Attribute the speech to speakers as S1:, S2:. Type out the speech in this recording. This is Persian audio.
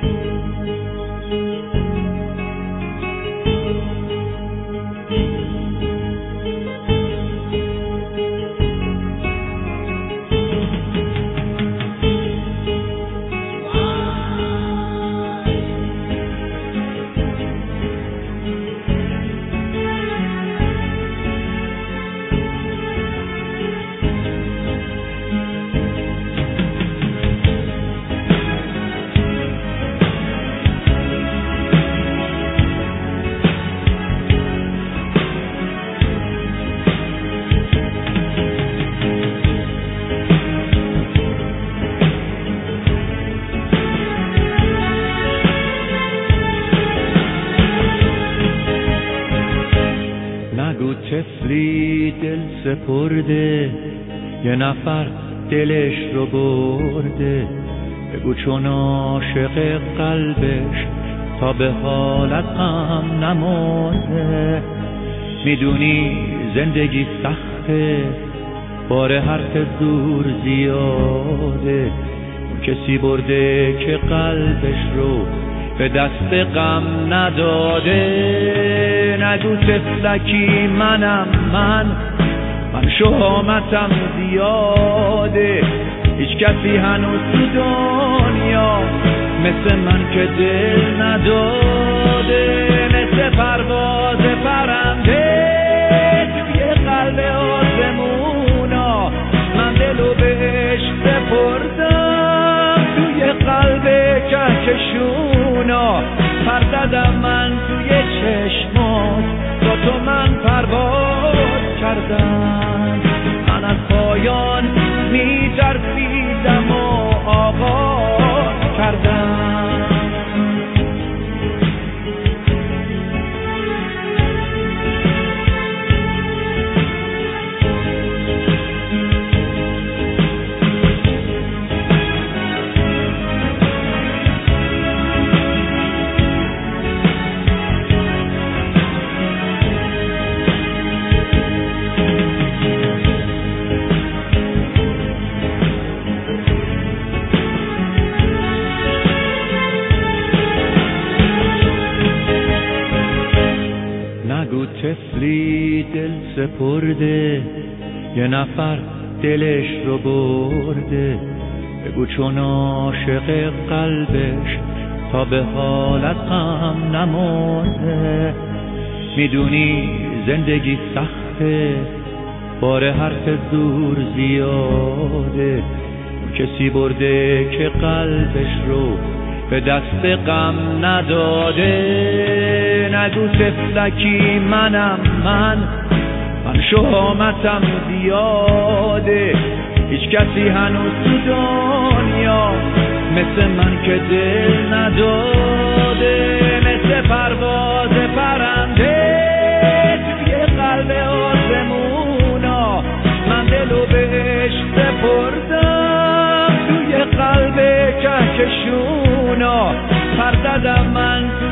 S1: نگو طفلی دل سپرده، یه نفر دلش رو برده. بگو چون عاشق قلبش تا به حالت هم نمرده. میدونی زندگی سخته، بار حرف زور زیاده. کسی برده که قلبش رو به دست غم نداده. نگو طفلکی منم من شهامتم زیاده. هیچ کسی هنوز تو دنیا مثل من که دل نداده. مثل پرواز پرنده توی قلب آسمونا، من دلو بهش سپردم توی قلب کهکشونا. پر زدم من توی چشمات، با تو من پرواز کردم. من از پایان می‌ترسیدم و آغاز کردم. نگو طفلی دل سپرده، یه نفر دلش رو برده. بگو چون عاشق قلبش تا به حالت هم نمرده. میدونی زندگی سخته، بار حرف زور زیاده. کسی برده که قلبش رو به دست غم نداده. نگو طفلکی منم من شهامتم زیاده. هیچ کسی هنوز تو دنیا مثل من که دل نداده. مثل پرواز پرنده توی قلب آسمونا، من دلو بهش سپردم توی قلب کهکشونا. پر زدم من